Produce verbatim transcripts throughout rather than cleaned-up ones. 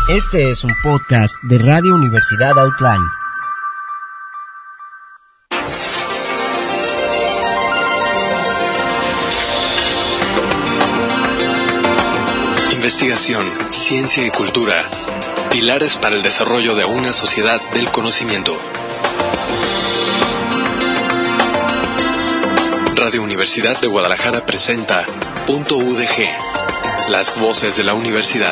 Este es un podcast de Radio Universidad Outline. Investigación, ciencia y cultura. Pilares para el desarrollo de una sociedad del conocimiento. Radio Universidad de Guadalajara presenta Punto U D G, las voces de la universidad.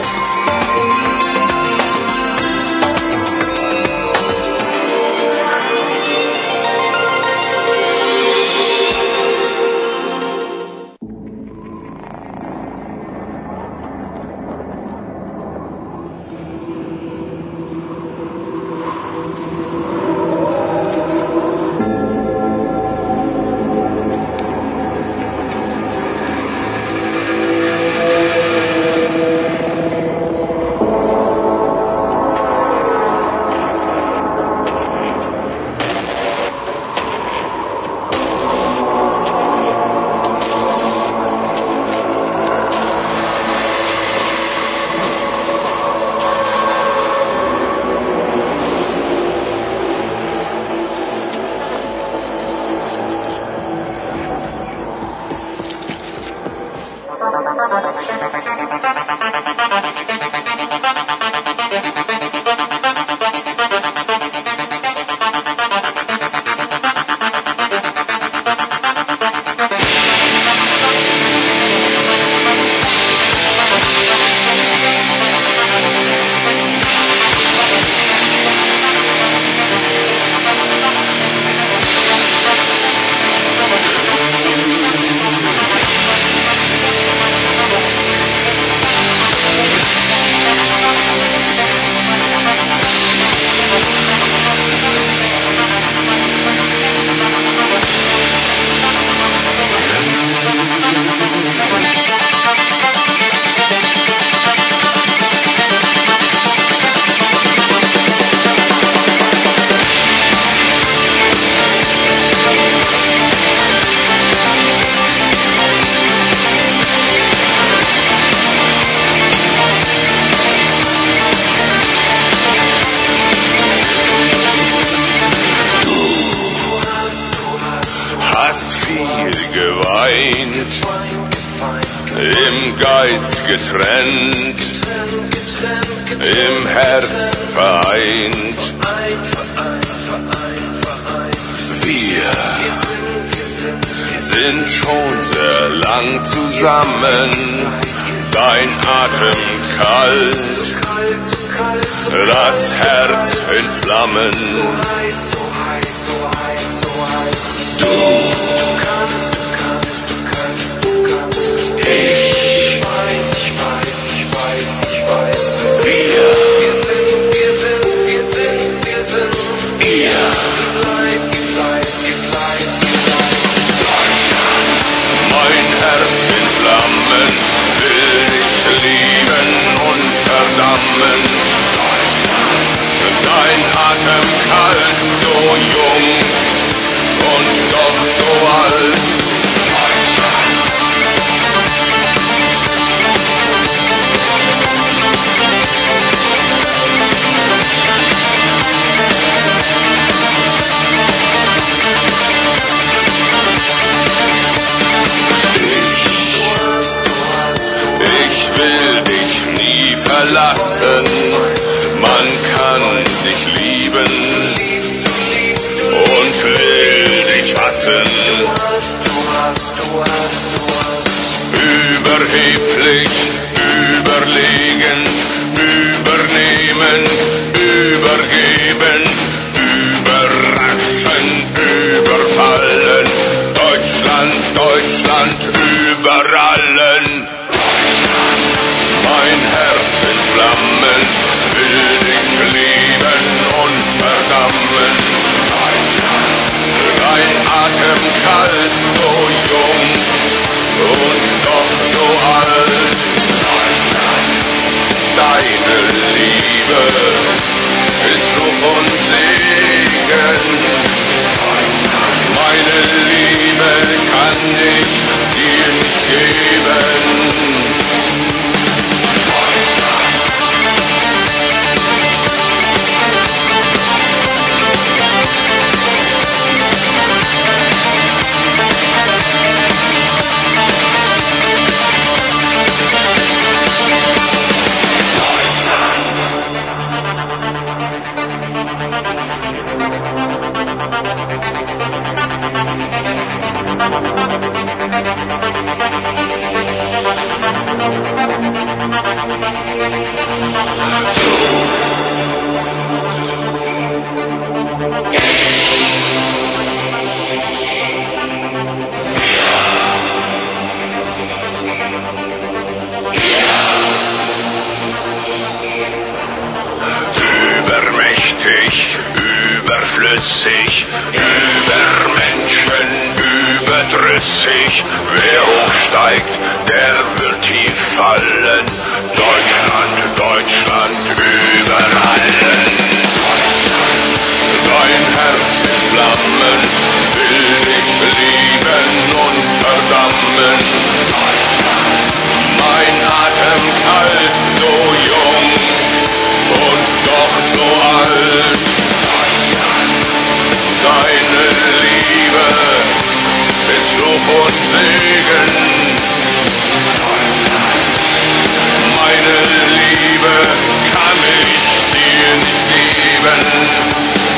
Getrennt, im Herz vereint. Wir sind schon sehr lang zusammen, dein Atem kalt, das Herz in Flammen. Du, ich, dein Atem kalt, so jung und doch so alt. Ich, ich will dich nie verlassen. Man kann dich lieben und will dich hassen. Überheblich, überlegen, übernehmen, übergeben, überraschen, überfallen. Deutschland, Deutschland, über allen. Mein Herz in Flammen, will dich lieben und verdammen. Dein Atem kalt, so jung und doch so alt. Deine Liebe ist Fluch und Segen. Meine Liebe kann ich dir nicht geben. Überflüssig, über Menschen, überdrüssig. Wer hochsteigt, der wird tief fallen. Deutschland, Deutschland über allen. Dein Herz in Flammen will dich lieben und verdammen. Mein Atem kalt, so jung und doch so alt. Deine Liebe ist Fluch und Segen. Meine Liebe kann ich dir nicht geben.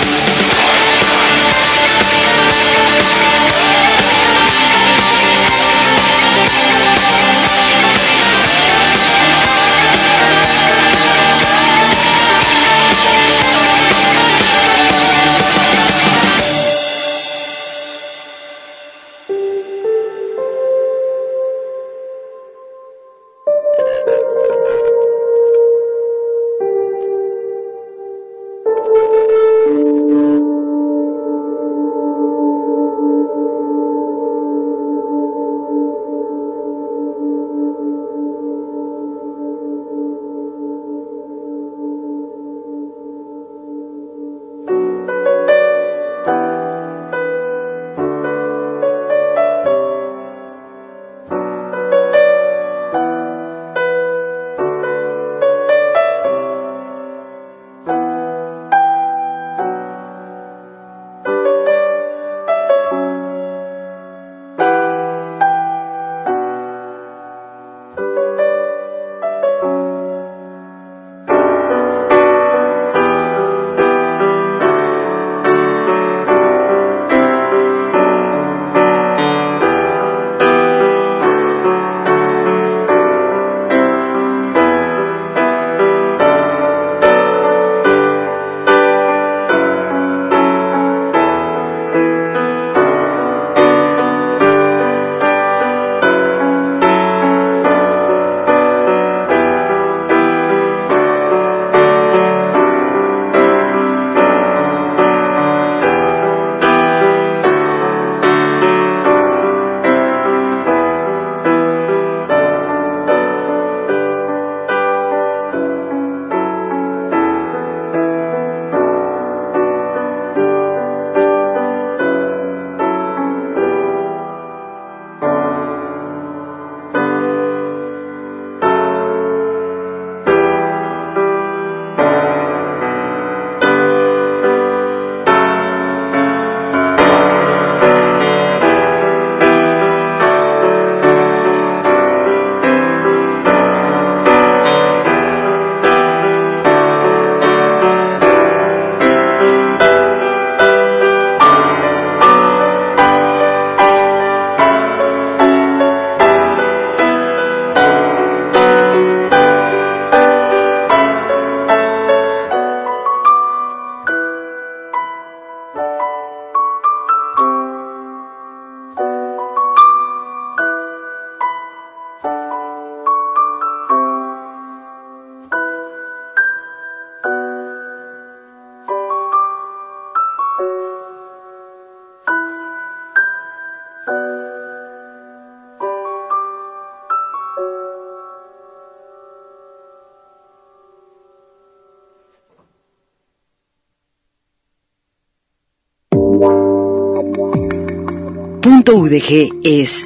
Punto U D G es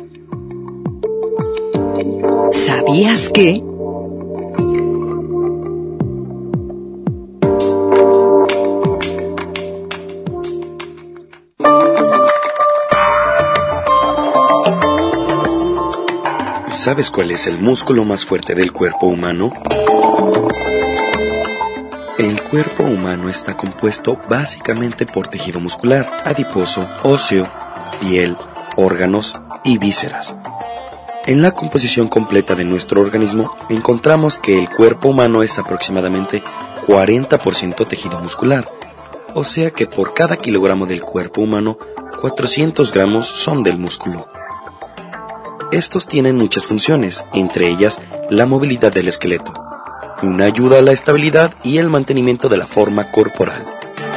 ¿sabías que? ¿Sabes cuál es el músculo más fuerte del cuerpo humano? El cuerpo humano está compuesto básicamente por tejido muscular, adiposo, óseo, piel, órganos y vísceras. En la composición completa de nuestro organismo encontramos que el cuerpo humano es aproximadamente cuarenta por ciento tejido muscular, o sea que por cada kilogramo del cuerpo humano, cuatrocientos gramos son del músculo. Estos tienen muchas funciones, entre ellas la movilidad del esqueleto, una ayuda a la estabilidad y el mantenimiento de la forma corporal.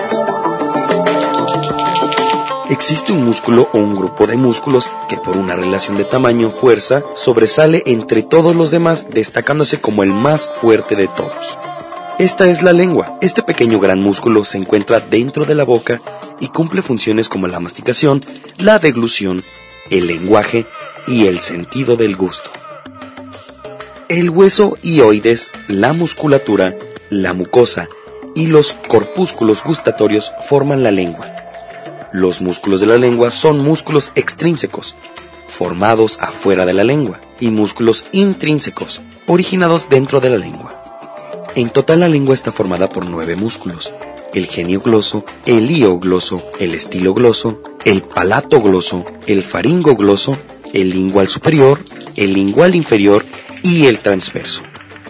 Existe un músculo o un grupo de músculos que por una relación de tamaño-fuerza sobresale entre todos los demás, destacándose como el más fuerte de todos. Esta es la lengua. Este pequeño gran músculo se encuentra dentro de la boca y cumple funciones como la masticación, la deglución, el lenguaje y el sentido del gusto. El hueso hioides, la musculatura, la mucosa y los corpúsculos gustatorios forman la lengua. Los músculos de la lengua son músculos extrínsecos, formados afuera de la lengua, y músculos intrínsecos, originados dentro de la lengua. En total la lengua está formada por nueve músculos: el geniogloso, el hiogloso, el estilogloso, el palatogloso, el faringogloso, el lingual superior, el lingual inferior y el transverso.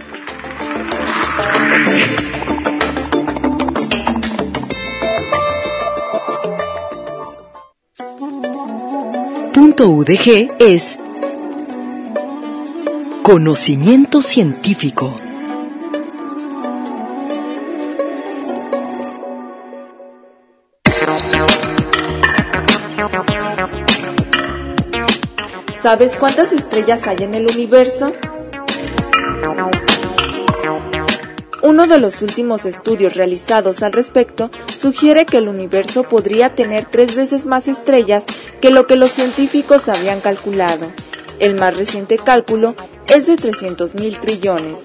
Punto U D G es conocimiento científico. ¿Sabes cuántas estrellas hay en el universo? Uno de los últimos estudios realizados al respecto sugiere que el universo podría tener tres veces más estrellas que lo que los científicos habían calculado. El más reciente cálculo es de trescientos mil trillones.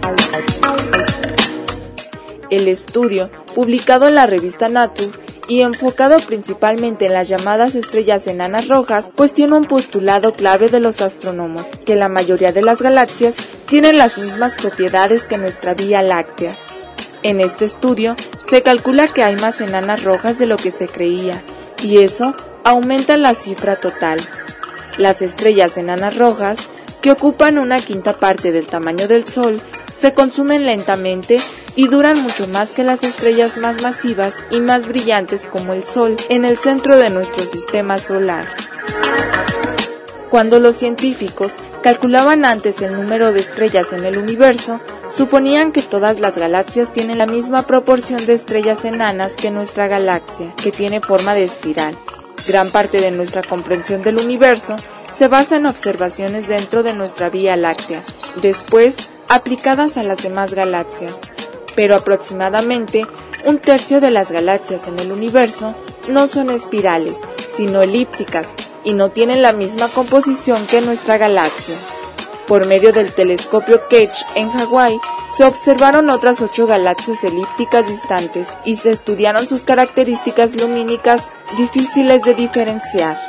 El estudio, publicado en la revista Nature y enfocado principalmente en las llamadas estrellas enanas rojas, cuestiona un postulado clave de los astrónomos, que la mayoría de las galaxias tienen las mismas propiedades que nuestra Vía Láctea. En este estudio, se calcula que hay más enanas rojas de lo que se creía, y eso aumenta la cifra total. Las estrellas enanas rojas, que ocupan una quinta parte del tamaño del Sol, se consumen lentamente y duran mucho más que las estrellas más masivas y más brillantes como el Sol en el centro de nuestro sistema solar. Cuando los científicos calculaban antes el número de estrellas en el universo, suponían que todas las galaxias tienen la misma proporción de estrellas enanas que nuestra galaxia, que tiene forma de espiral. Gran parte de nuestra comprensión del universo se basa en observaciones dentro de nuestra Vía Láctea, después aplicadas a las demás galaxias. Pero aproximadamente un tercio de las galaxias en el universo no son espirales, sino elípticas, y no tienen la misma composición que nuestra galaxia. Por medio del telescopio Keck en Hawái, se observaron otras ocho galaxias elípticas distantes y se estudiaron sus características lumínicas difíciles de diferenciar.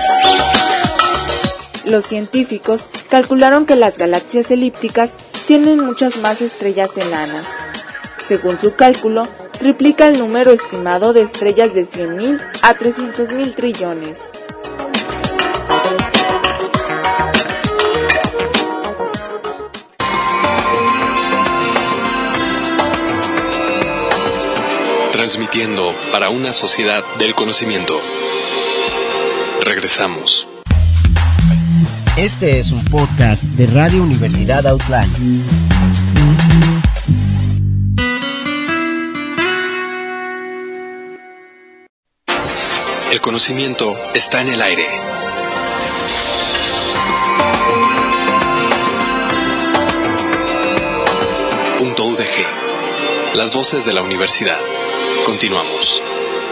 Los científicos calcularon que las galaxias elípticas tienen muchas más estrellas enanas. Según su cálculo, triplica el número estimado de estrellas de cien mil a trescientos mil trillones. Transmitiendo para una sociedad del conocimiento. Regresamos. Este es un podcast de Radio Universidad Outline. El conocimiento está en el aire. Punto U D G. Las voces de la universidad. Continuamos.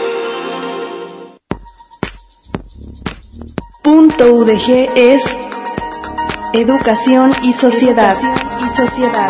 Punto U D G es educación y sociedad. Educación y sociedad.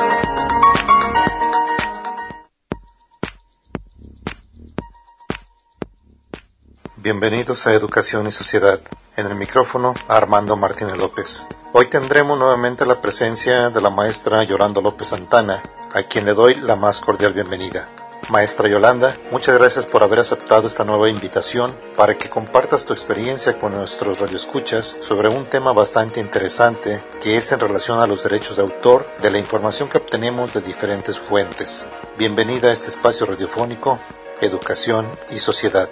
Bienvenidos a Educación y Sociedad. En el micrófono, Armando Martínez López. Hoy tendremos nuevamente la presencia de la maestra Yolanda López Santana, a quien le doy la más cordial bienvenida. Maestra Yolanda, muchas gracias por haber aceptado esta nueva invitación para que compartas tu experiencia con nuestros radioescuchas sobre un tema bastante interesante que es en relación a los derechos de autor de la información que obtenemos de diferentes fuentes. Bienvenida a este espacio radiofónico, Educación y Sociedad.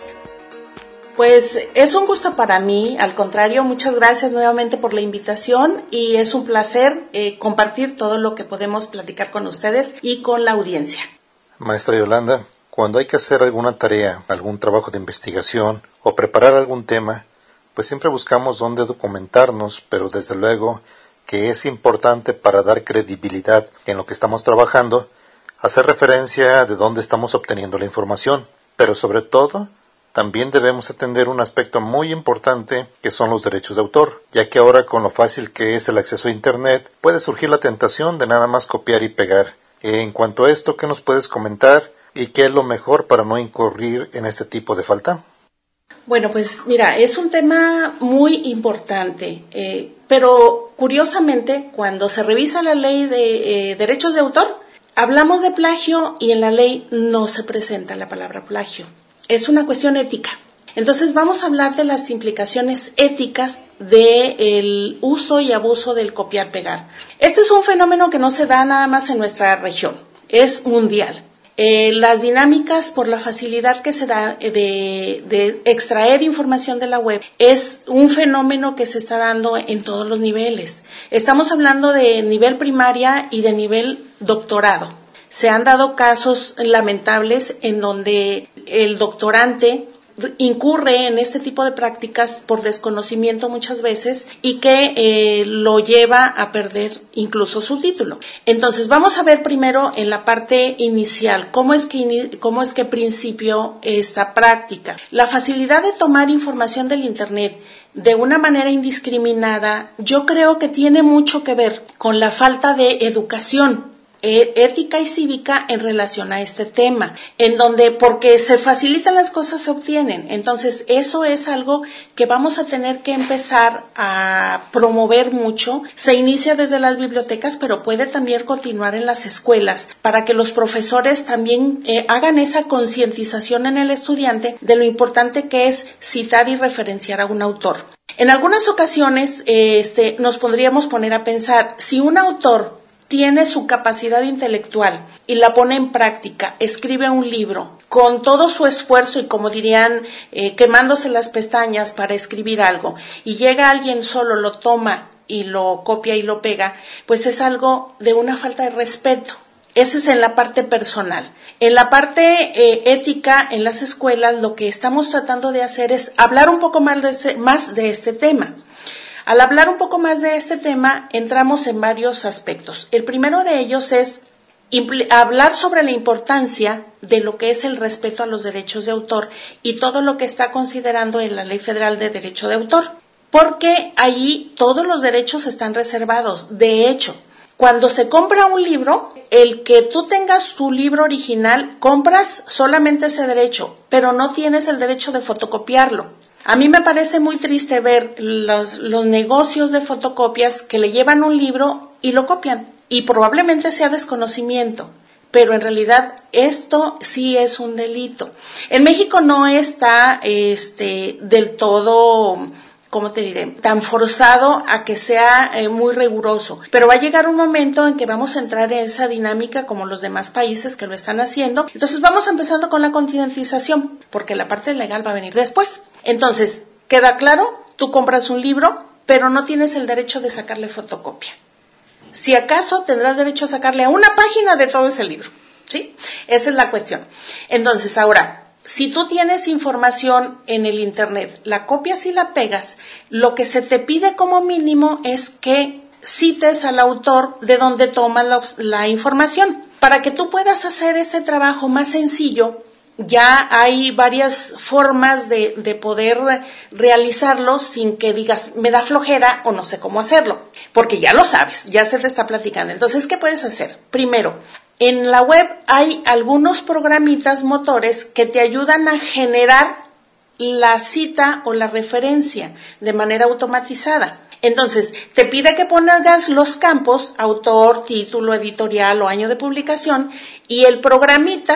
Pues es un gusto para mí, al contrario, muchas gracias nuevamente por la invitación y es un placer eh, compartir todo lo que podemos platicar con ustedes y con la audiencia. Maestra Yolanda, cuando hay que hacer alguna tarea, algún trabajo de investigación o preparar algún tema, pues siempre buscamos dónde documentarnos, pero desde luego que es importante para dar credibilidad en lo que estamos trabajando, hacer referencia de dónde estamos obteniendo la información, pero sobre todo, también debemos atender un aspecto muy importante que son los derechos de autor, ya que ahora con lo fácil que es el acceso a Internet, puede surgir la tentación de nada más copiar y pegar. En cuanto a esto, ¿qué nos puedes comentar y qué es lo mejor para no incurrir en este tipo de falta? Bueno, pues mira, es un tema muy importante, eh, pero curiosamente cuando se revisa la ley de eh, derechos de autor, hablamos de plagio y en la ley no se presenta la palabra plagio. Es una cuestión ética. Entonces vamos a hablar de las implicaciones éticas del uso y abuso del copiar-pegar. Este es un fenómeno que no se da nada más en nuestra región, es mundial. Eh, las dinámicas por la facilidad que se da de, de extraer información de la web es un fenómeno que se está dando en todos los niveles. Estamos hablando de nivel primaria y de nivel doctorado. Se han dado casos lamentables en donde el doctorante incurre en este tipo de prácticas por desconocimiento muchas veces y que eh, lo lleva a perder incluso su título. Entonces vamos a ver primero en la parte inicial cómo es que cómo es que principió esta práctica. La facilidad de tomar información del Internet de una manera indiscriminada, yo creo que tiene mucho que ver con la falta de educación ética y cívica en relación a este tema, en donde porque se facilitan las cosas se obtienen. Entonces eso es algo que vamos a tener que empezar a promover mucho. Se inicia desde las bibliotecas, pero puede también continuar en las escuelas para que los profesores también eh, hagan esa concientización en el estudiante de lo importante que es citar y referenciar a un autor. En algunas ocasiones eh, este, nos podríamos poner a pensar, si un autor tiene su capacidad intelectual y la pone en práctica, escribe un libro con todo su esfuerzo y como dirían, eh, quemándose las pestañas para escribir algo, y llega alguien solo, lo toma y lo copia y lo pega, pues es algo de una falta de respeto. Ese es en la parte personal. En la parte eh, ética, en las escuelas, lo que estamos tratando de hacer es hablar un poco más de este, más de este tema. Al hablar un poco más de este tema, entramos en varios aspectos. El primero de ellos es impl- hablar sobre la importancia de lo que es el respeto a los derechos de autor y todo lo que está considerando en la Ley Federal de Derecho de Autor, porque allí todos los derechos están reservados. De hecho, cuando se compra un libro, el que tú tengas tu libro original, compras solamente ese derecho, pero no tienes el derecho de fotocopiarlo. A mí me parece muy triste ver los, los negocios de fotocopias que le llevan un libro y lo copian, y probablemente sea desconocimiento, pero en realidad esto sí es un delito. En México no está este, del todo, ¿cómo te diré?, tan forzado a que sea eh, muy riguroso, pero va a llegar un momento en que vamos a entrar en esa dinámica como los demás países que lo están haciendo. Entonces vamos empezando con la concientización, porque la parte legal va a venir después. Entonces, queda claro, tú compras un libro, pero no tienes el derecho de sacarle fotocopia. Si acaso tendrás derecho a sacarle a una página de todo ese libro, ¿sí? Esa es la cuestión. Entonces, ahora, si tú tienes información en el Internet, la copias y la pegas, lo que se te pide como mínimo es que cites al autor de donde toma la, la información. Para que tú puedas hacer ese trabajo más sencillo, ya hay varias formas de, de poder realizarlo sin que digas, me da flojera o no sé cómo hacerlo, porque ya lo sabes, ya se te está platicando. Entonces, ¿qué puedes hacer? Primero, en la web hay algunos programitas motores que te ayudan a generar la cita o la referencia de manera automatizada. Entonces, te pide que pongas los campos, autor, título, editorial o año de publicación, y el programita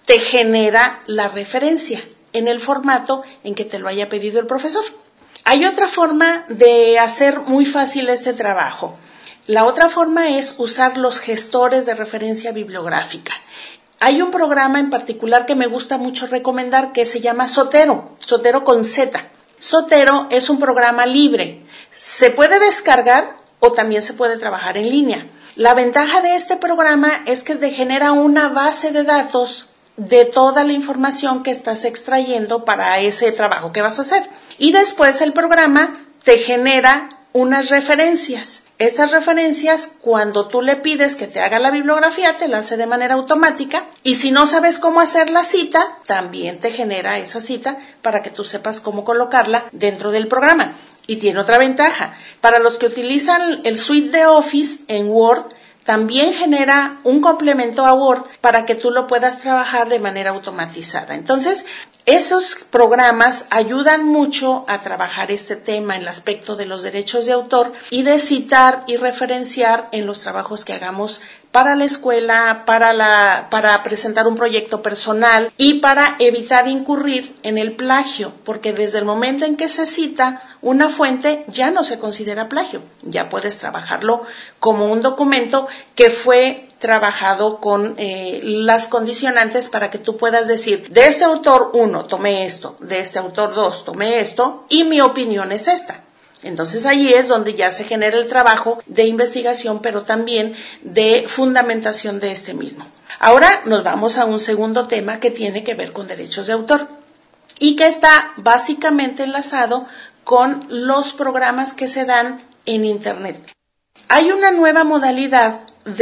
te genera la referencia en el formato en que te lo haya pedido el profesor. Hay otra forma de hacer muy fácil este trabajo. La otra forma es usar los gestores de referencia bibliográfica. Hay un programa en particular que me gusta mucho recomendar que se llama Zotero, Zotero con Z. Zotero es un programa libre. Se puede descargar o también se puede trabajar en línea. La ventaja de este programa es que te genera una base de datos de toda la información que estás extrayendo para ese trabajo que vas a hacer. Y después el programa te genera unas referencias. Esas referencias, cuando tú le pides que te haga la bibliografía, te la hace de manera automática. Y si no sabes cómo hacer la cita, también te genera esa cita para que tú sepas cómo colocarla dentro del programa. Y tiene otra ventaja. Para los que utilizan el suite de Office en Word, también genera un complemento a Word para que tú lo puedas trabajar de manera automatizada. Entonces, esos programas ayudan mucho a trabajar este tema en el aspecto de los derechos de autor y de citar y referenciar en los trabajos que hagamos para la escuela, para, la, para presentar un proyecto personal y para evitar incurrir en el plagio, porque desde el momento en que se cita una fuente ya no se considera plagio, ya puedes trabajarlo como un documento que fue trabajado con eh, las condicionantes para que tú puedas decir, de este autor uno tomé esto, de este autor dos tomé esto y mi opinión es esta. Entonces ahí es donde ya se genera el trabajo de investigación, pero también de fundamentación de este mismo. Ahora nos vamos a un segundo tema que tiene que ver con derechos de autor y que está básicamente enlazado con los programas que se dan en Internet. Hay una nueva modalidad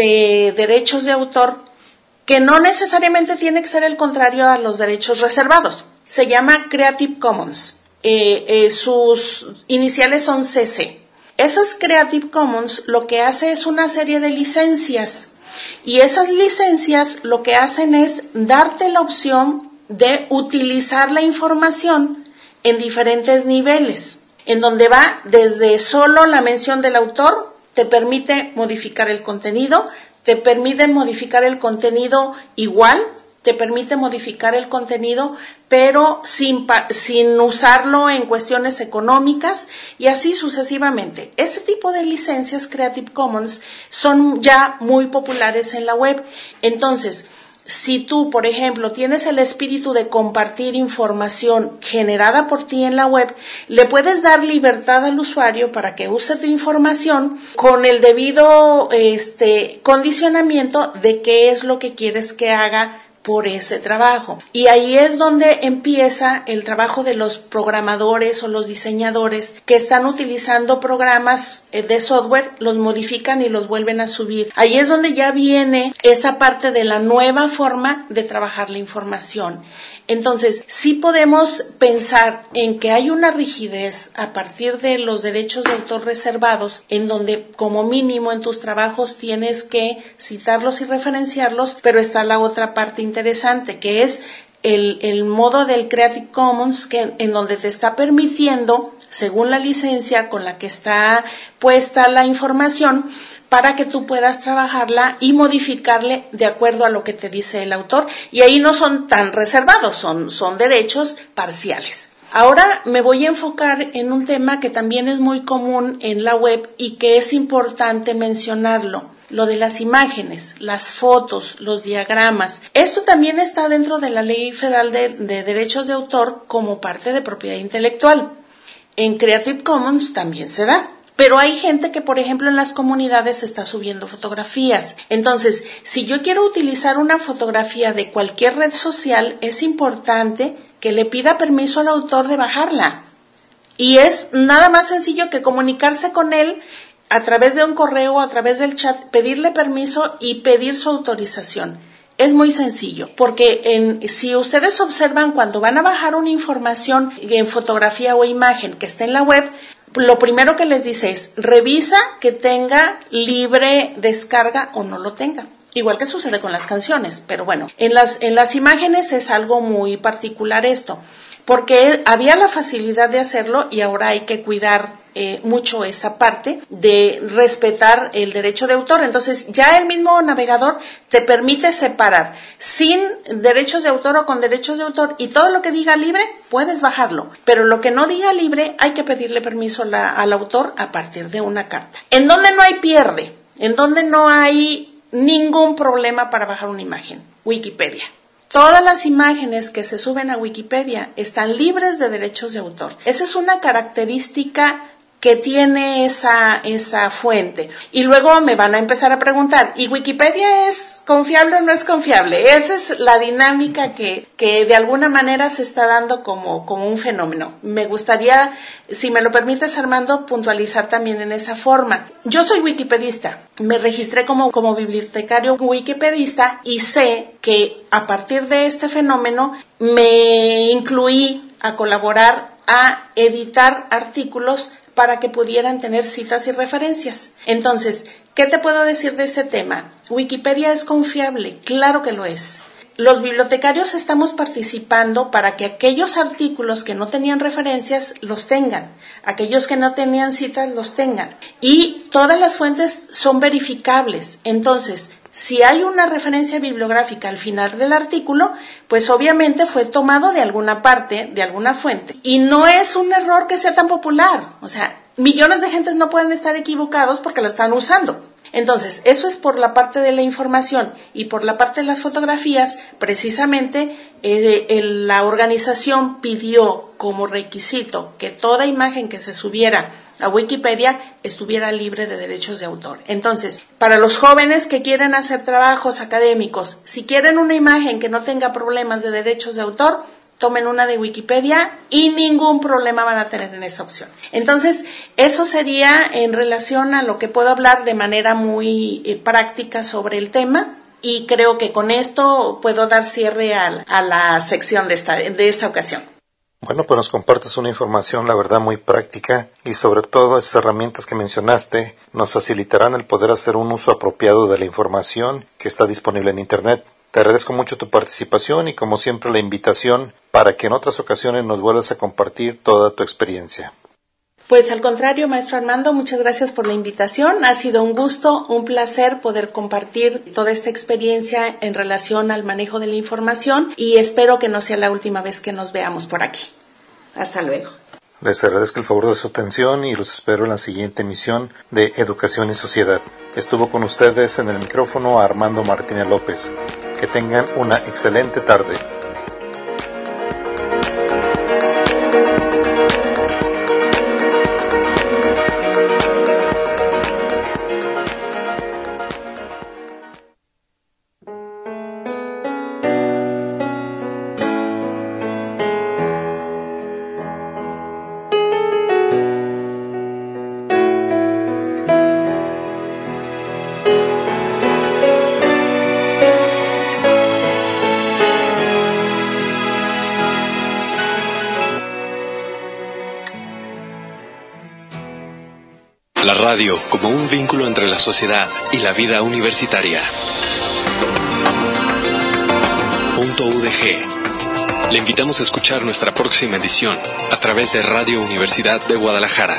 de derechos de autor que no necesariamente tiene que ser el contrario a los derechos reservados. Se llama Creative Commons. Eh, eh, sus iniciales son C C. Esas Creative Commons lo que hace es una serie de licencias y esas licencias lo que hacen es darte la opción de utilizar la información en diferentes niveles, en donde va desde solo la mención del autor, te permite modificar el contenido, te permite modificar el contenido igual, te permite modificar el contenido, pero sin, sin usarlo en cuestiones económicas y así sucesivamente. Ese tipo de licencias Creative Commons son ya muy populares en la web. Entonces, si tú, por ejemplo, tienes el espíritu de compartir información generada por ti en la web, le puedes dar libertad al usuario para que use tu información con el debido este, condicionamiento de qué es lo que quieres que haga por ese trabajo. Y ahí es donde empieza el trabajo de los programadores o los diseñadores que están utilizando programas de software, los modifican y los vuelven a subir. Ahí es donde ya viene esa parte de la nueva forma de trabajar la información. Entonces, sí podemos pensar en que hay una rigidez a partir de los derechos de autor reservados, en donde como mínimo en tus trabajos tienes que citarlos y referenciarlos, pero está la otra parte interesante, que es el, el modo del Creative Commons, que, en donde te está permitiendo, según la licencia con la que está puesta la información, para que tú puedas trabajarla y modificarle de acuerdo a lo que te dice el autor. Y ahí no son tan reservados, son, son derechos parciales. Ahora me voy a enfocar en un tema que también es muy común en la web y que es importante mencionarlo. Lo de las imágenes, las fotos, los diagramas. Esto también está dentro de la Ley Federal de, de Derechos de Autor como parte de propiedad intelectual. En Creative Commons también se da. Pero hay gente que, por ejemplo, en las comunidades está subiendo fotografías. Entonces, si yo quiero utilizar una fotografía de cualquier red social, es importante que le pida permiso al autor de bajarla. Y es nada más sencillo que comunicarse con él a través de un correo o a través del chat, pedirle permiso y pedir su autorización. Es muy sencillo, porque en, si ustedes observan cuando van a bajar una información en fotografía o imagen que esté en la web, lo primero que les dice es, revisa que tenga libre descarga o no lo tenga. igual que sucede con las canciones, pero bueno, en las, en las imágenes es algo muy particular esto, porque había la facilidad de hacerlo y ahora hay que cuidar eh, mucho esa parte de respetar el derecho de autor. Entonces ya el mismo navegador te permite separar sin derechos de autor o con derechos de autor, y todo lo que diga libre puedes bajarlo, pero lo que no diga libre hay que pedirle permiso la, al autor a partir de una carta. En donde no hay pierde, en donde no hay ningún problema para bajar una imagen, Wikipedia. Todas las imágenes que se suben a Wikipedia están libres de derechos de autor. Esa es una característica que tiene esa, esa fuente. Y luego me van a empezar a preguntar, ¿y Wikipedia es confiable o no es confiable? Esa es la dinámica que, que de alguna manera se está dando como, como un fenómeno. Me gustaría, si me lo permites, Armando, puntualizar también en esa forma. Yo soy wikipedista, me registré como, como bibliotecario wikipedista y sé que a partir de este fenómeno me incluí a colaborar a editar artículos para que pudieran tener citas y referencias. Entonces, ¿qué te puedo decir de este tema? Wikipedia es confiable, claro que lo es. Los bibliotecarios estamos participando para que aquellos artículos que no tenían referencias los tengan, aquellos que no tenían citas los tengan, y todas las fuentes son verificables. Entonces, si hay una referencia bibliográfica al final del artículo, pues obviamente fue tomado de alguna parte, de alguna fuente. Y no es un error que sea tan popular. O sea, millones de gentes no pueden estar equivocados porque lo están usando. Entonces, eso es por la parte de la información, y por la parte de las fotografías, precisamente eh, el, la organización pidió como requisito que toda imagen que se subiera a Wikipedia estuviera libre de derechos de autor. Entonces, para los jóvenes que quieren hacer trabajos académicos, si quieren una imagen que no tenga problemas de derechos de autor, tomen una de Wikipedia y ningún problema van a tener en esa opción. Entonces, eso sería en relación a lo que puedo hablar de manera muy eh, práctica sobre el tema, y creo que con esto puedo dar cierre a, a la sección de esta, de esta ocasión. Bueno, pues nos compartes una información, la verdad, muy práctica, y sobre todo esas herramientas que mencionaste nos facilitarán el poder hacer un uso apropiado de la información que está disponible en Internet. Te agradezco mucho tu participación y, como siempre, la invitación para que en otras ocasiones nos vuelvas a compartir toda tu experiencia. Pues al contrario, maestro Armando, muchas gracias por la invitación. Ha sido un gusto, un placer poder compartir toda esta experiencia en relación al manejo de la información, y espero que no sea la última vez que nos veamos por aquí. Hasta luego. Les agradezco el favor de su atención y los espero en la siguiente emisión de Educación y Sociedad. Estuvo con ustedes en el micrófono Armando Martínez López. Que tengan una excelente tarde. La radio como un vínculo entre la sociedad y la vida universitaria. Punto U D G. Le invitamos a escuchar nuestra próxima edición a través de Radio Universidad de Guadalajara.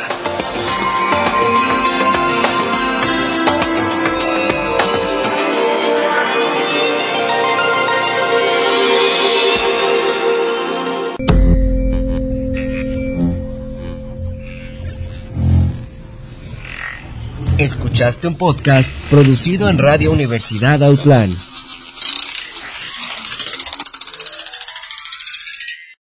Escuchaste un podcast producido en Radio Universidad Autlán.